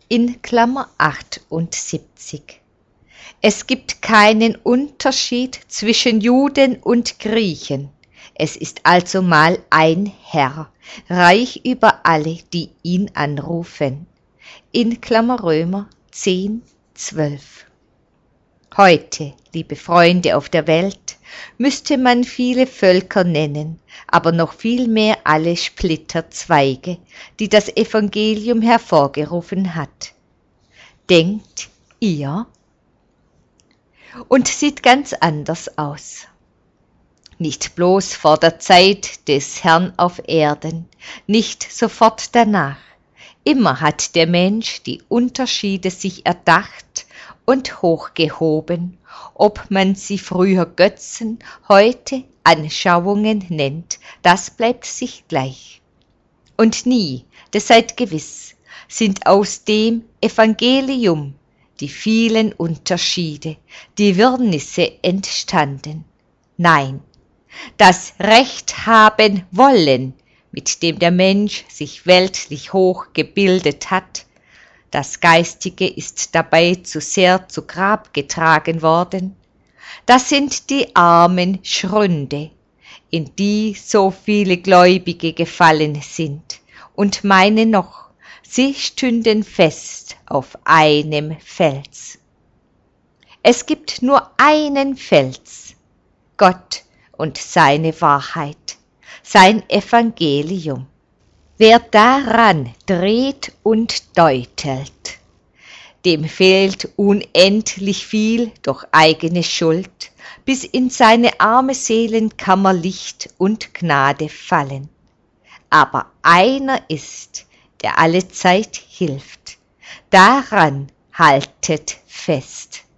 in Klammer 78. Es gibt keinen Unterschied zwischen Juden und Griechen. Es ist also mal ein Herr, reich über alle, die ihn anrufen. In Klammer Römer 10, 12. Heute, liebe Freunde auf der Welt, müsste man viele Völker nennen, aber noch viel mehr alle Splitterzweige, die das Evangelium hervorgerufen hat. Denkt ihr? Und sieht ganz anders aus. Nicht bloß vor der Zeit des Herrn auf Erden, nicht sofort danach. Immer hat der Mensch die Unterschiede sich erdacht und hochgehoben, ob man sie früher Götzen, heute Anschauungen nennt, das bleibt sich gleich. Und nie, das seid gewiss, sind aus dem Evangelium die vielen Unterschiede, die Wirrnisse entstanden. Nein, das Recht haben wollen, mit dem der Mensch sich weltlich hoch gebildet hat, das Geistige ist dabei zu sehr zu Grab getragen worden. Das sind die armen Schründe, in die so viele Gläubige gefallen sind und meinen noch, sie stünden fest auf einem Fels. Es gibt nur einen Fels, Gott und seine Wahrheit, sein Evangelium. Wer daran dreht und deutelt, dem fehlt unendlich viel durch eigene Schuld, bis in seine arme Seelenkammer Licht und Gnade fallen. Aber einer ist, der allezeit hilft, daran haltet fest.